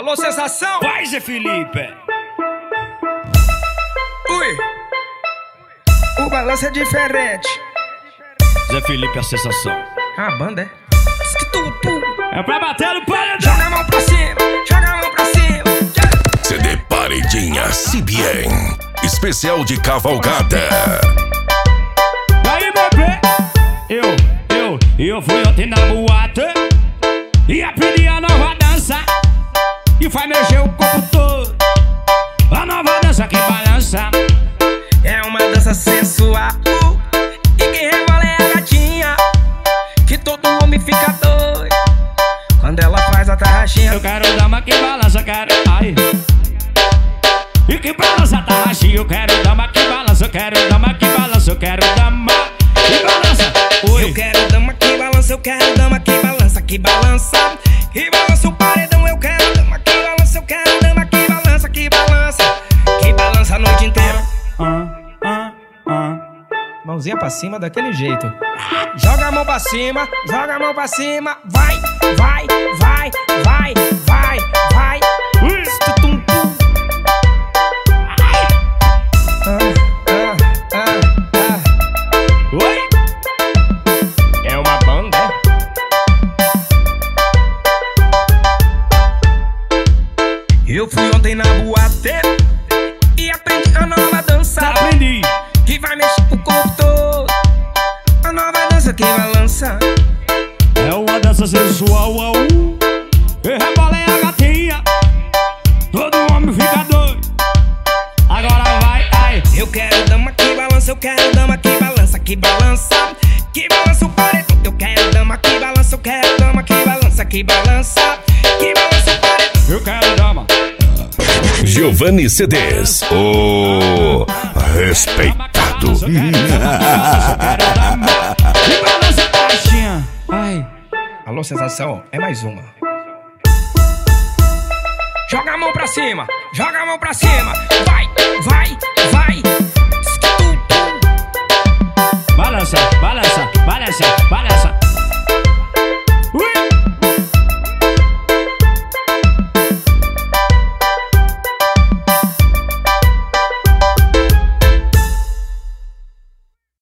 Alô, sensação? Vai, Zé Felipe! Ui! O balanço é diferente. Zé Felipe, a sensação. A banda é? É pra bater no paredão. Joga a mão pra cima, joga a mão pra cima. CD Paredinha CBN, especial de cavalgada. E aí, bebê? Eu fui ontem na boate e aprendi a nova dança e vai mexer o corpo todo. A nova dança que balança é uma dança sensual e quem rebola é a gatinha, que todo homem fica doido quando ela faz a tarraxinha. Eu quero dama que balança, quero ai. E que balança a tarraxinha. Eu quero dama que balança, eu quero dama que balança, eu quero dama que balança. Oi. Eu quero dama que balança, eu quero dama que balança, que balança, que balança o paredão. Eu quero dama que balança, eu quero dama que balança, que balança, que balança a noite inteira. Mãozinha pra cima daquele jeito. Joga a mão pra cima, joga a mão pra cima. Vai, vai, vai, vai, vai, vai. Oi. É uma banda, é? Eu fui ontem na boate e aprendi a nova dança. Aprendi. Que vai mexer o corpo todo. A nova dança que balança É uma dança sensual, e rebola é a gatinha, todo homem fica doido. Agora vai, ai. Eu quero dama que balança, eu quero dama que balança, que balança, que balança o paredão. Eu quero dama que balança, eu quero dama que balança, que balança, que balança o paredão. Eu quero dama. Giovanni CDs, o respeitado. Que balança a caixinha. Ai. Alô, sensação, é mais uma. Joga a mão pra cima, joga a mão pra cima. Vai, vai, vai.